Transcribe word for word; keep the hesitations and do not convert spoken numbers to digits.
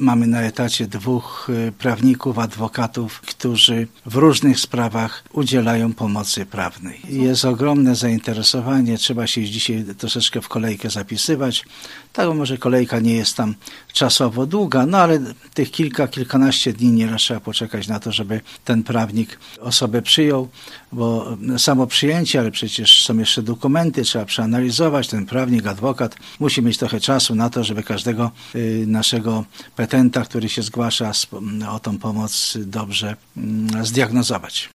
mamy na etacie dwóch prawników, adwokatów, którzy w różnych sprawach udzielają pomocy prawnej. Jest ogromne zainteresowanie, trzeba się dzisiaj troszeczkę w kolejkę zapisywać. Tak, może kolejka nie jest tam czasowo długa, no ale tych kilka, kilkanaście dni nieraz trzeba poczekać na to, żeby ten prawnik osobę przyjął, bo samo przyjęcie, ale przecież są jeszcze dokumenty, trzeba przeanalizować, ten prawnik, adwokat musi mieć trochę czasu na to, żeby każdego naszego petenta, który się zgłasza o tą pomoc, dobrze zdiagnozować.